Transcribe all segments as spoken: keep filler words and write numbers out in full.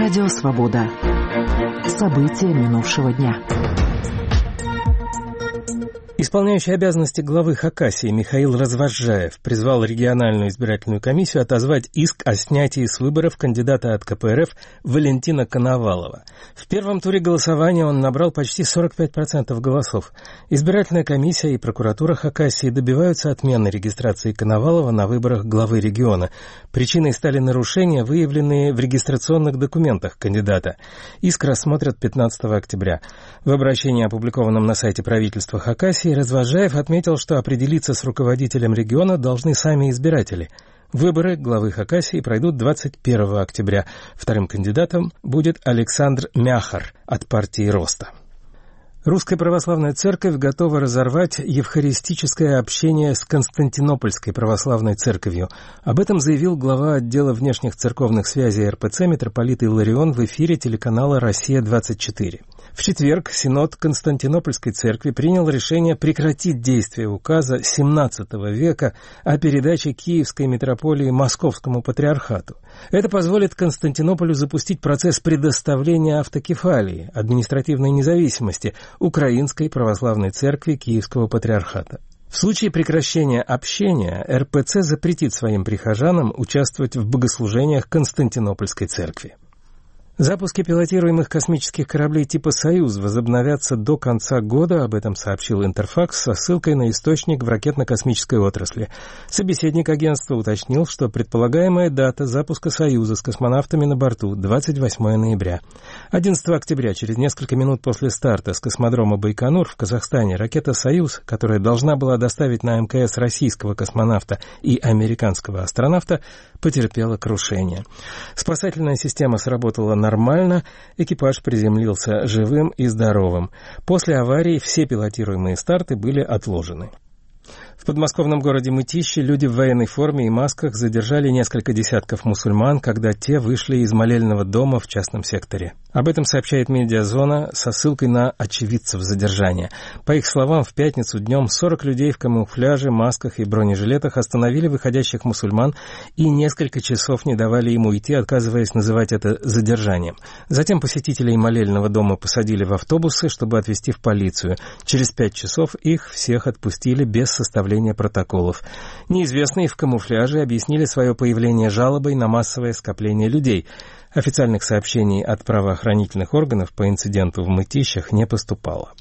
Радио «Свобода». События минувшего дня. Исполняющий обязанности главы Хакасии Михаил Развозжаев призвал региональную избирательную комиссию отозвать иск о снятии с выборов кандидата от ка пэ эр эф Валентина Коновалова. В первом туре голосования он набрал почти сорок пять процентов голосов. Избирательная комиссия и прокуратура Хакасии добиваются отмены регистрации Коновалова на выборах главы региона. Причиной стали нарушения, выявленные в регистрационных документах кандидата. Иск рассмотрят пятнадцатого октября. В обращении, опубликованном на сайте правительства Хакасии, Развозжаев отметил, что определиться с руководителем региона должны сами избиратели. Выборы главы Хакасии пройдут двадцать первого октября. Вторым кандидатом будет Александр Мяхар от партии Роста. Русская православная церковь готова разорвать евхаристическое общение с Константинопольской православной церковью. Об этом заявил глава отдела внешних церковных связей эр пэ цэ митрополит Илларион в эфире телеканала «Россия-двадцать четыре». В четверг Синод Константинопольской церкви принял решение прекратить действие указа семнадцатого века о передаче Киевской митрополии Московскому патриархату. Это позволит Константинополю запустить процесс предоставления автокефалии, административной независимости Украинской православной церкви Киевского патриархата. В случае прекращения общения эр пэ цэ запретит своим прихожанам участвовать в богослужениях Константинопольской церкви. Запуски пилотируемых космических кораблей типа «Союз» возобновятся до конца года, об этом сообщил Интерфакс со ссылкой на источник в ракетно-космической отрасли. Собеседник агентства уточнил, что предполагаемая дата запуска «Союза» с космонавтами на борту – двадцать восьмого ноября. одиннадцатого октября, через несколько минут после старта с космодрома Байконур в Казахстане, ракета «Союз», которая должна была доставить на эм ка эс российского космонавта и американского астронавта, потерпела крушение. Спасательная система сработала нормально, экипаж приземлился живым и здоровым. После аварии все пилотируемые старты были отложены. В подмосковном городе Мытищи люди в военной форме и масках задержали несколько десятков мусульман, когда те вышли из молельного дома в частном секторе. Об этом сообщает «Медиазона» со ссылкой на очевидцев задержания. По их словам, в пятницу днем сорок людей в камуфляже, масках и бронежилетах остановили выходящих мусульман и несколько часов не давали им уйти, отказываясь называть это задержанием. Затем посетителей молельного дома посадили в автобусы, чтобы отвезти в полицию. Через пять часов их всех отпустили без составления протоколов. Неизвестные в камуфляже объяснили свое появление жалобой на массовое скопление людей. Официальных сообщений от правоохранительных органов по инциденту в Мытищах не поступало.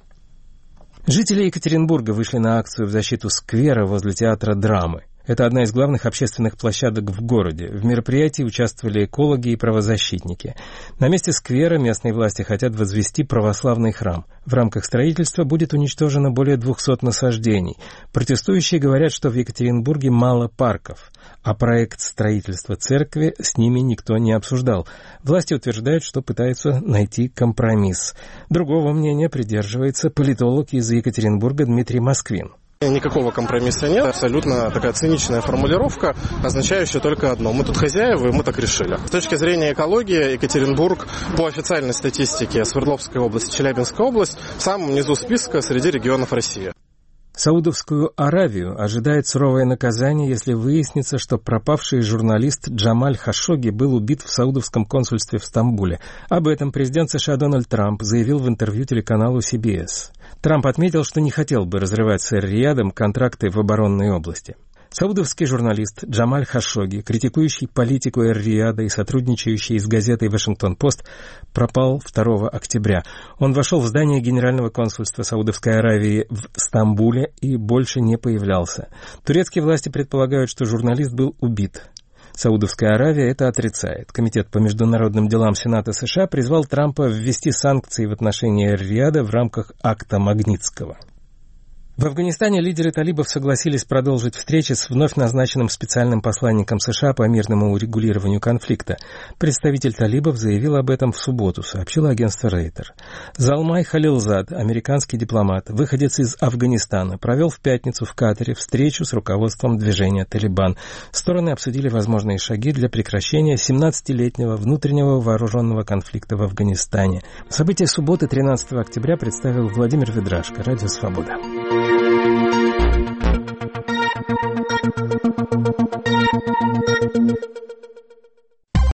Жители Екатеринбурга вышли на акцию в защиту сквера возле театра драмы. Это одна из главных общественных площадок в городе. В мероприятии участвовали экологи и правозащитники. На месте сквера местные власти хотят возвести православный храм. В рамках строительства будет уничтожено более двухсот насаждений. Протестующие говорят, что в Екатеринбурге мало парков, а проект строительства церкви с ними никто не обсуждал. Власти утверждают, что пытаются найти компромисс. Другого мнения придерживается политолог из Екатеринбурга Дмитрий Москвин. Никакого компромисса нет. Абсолютно такая циничная формулировка, означающая только одно. Мы тут хозяева, и мы так решили. С точки зрения экологии, Екатеринбург по официальной статистике Свердловская область, Челябинская область в самом низу списка среди регионов России. Саудовскую Аравию ожидает суровое наказание, если выяснится, что пропавший журналист Джамаль Хашогги был убит в саудовском консульстве в Стамбуле. Об этом президент США Дональд Трамп заявил в интервью телеканалу си би эс. Трамп отметил, что не хотел бы разрывать с Эр-Риядом контракты в оборонной области. Саудовский журналист Джамаль Хашогги, критикующий политику Эр-Рияда и сотрудничающий с газетой «Вашингтон-Пост», пропал второго октября. Он вошел в здание Генерального консульства Саудовской Аравии в Стамбуле и больше не появлялся. Турецкие власти предполагают, что журналист был убит. Саудовская Аравия это отрицает. Комитет по международным делам Сената США призвал Трампа ввести санкции в отношении Эр-Рияда в рамках акта Магнитского. В Афганистане лидеры талибов согласились продолжить встречи с вновь назначенным специальным посланником США по мирному урегулированию конфликта. Представитель талибов заявил об этом в субботу, сообщило агентство Рейтер. Залмай Халилзад, американский дипломат, выходец из Афганистана, провел в пятницу в Катаре встречу с руководством движения «Талибан». Стороны обсудили возможные шаги для прекращения семнадцатилетнего внутреннего вооруженного конфликта в Афганистане. События субботы тринадцатого октября представил Владимир Ведрашко, Радио «Свобода».